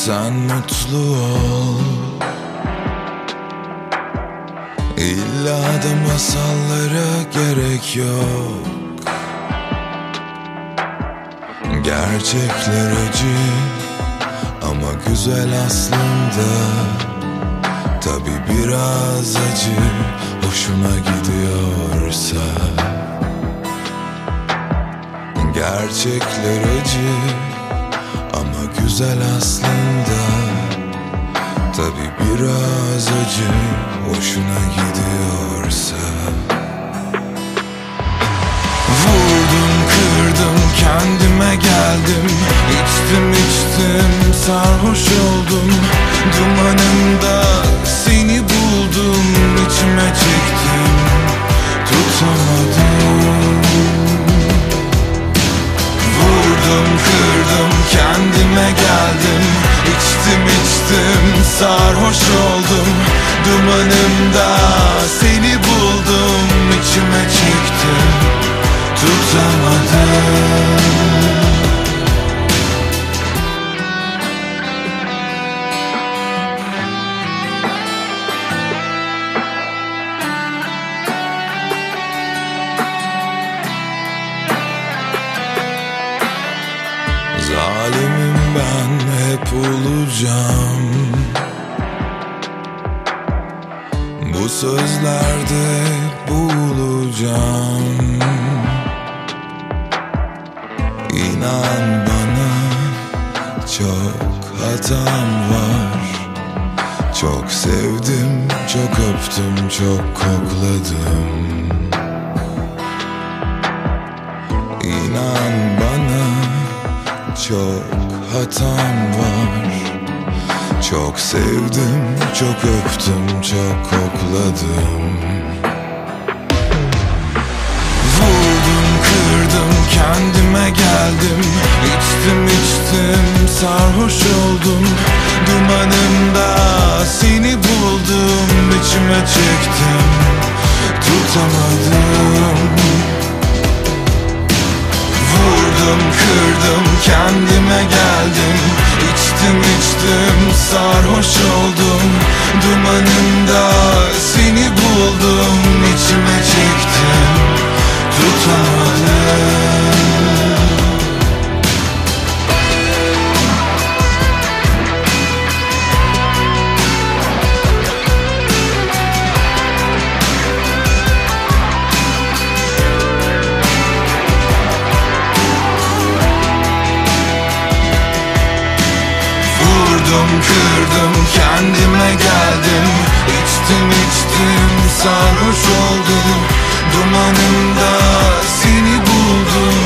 sen mutlu ol. İlla da masallara gerek yok. Gerçekler acı ama güzel aslında. Tabi biraz acı hoşuna gidiyorsa. Gerçekler acı ama güzel aslında. Tabi biraz acı hoşuna gidiyorsa. Vurdum kırdım kendime geldim. İçtim sarhoş oldum. Dumanımda seni buldum. İçime çektim tutamadım. Vurdum kırdım kendime geldim. İçtim sarhoş oldum. Dumanımda seni buldum. İçime çektim tutamadım. Zalimim ben hep olacağım. Bu sözlerde boğulacağım. İnan bana çok hatam var. Çok sevdim, çok öptüm, çok kokladım. İnan bana çok hatam var. Çok sevdim, çok öptüm, çok kokladım. Vurdum kırdım kendime geldim. İçtim sarhoş oldum. Dumanımda seni buldum. İçime çektim tutamadım. Vurdum kırdım kendime geldim. İçtim sarhoş oldum. Dumanında seni buldum. İçime çektim tutamadım. Vurdum kırdım kendime geldim. İçtim sarhoş oldum. Dumanımda seni buldum.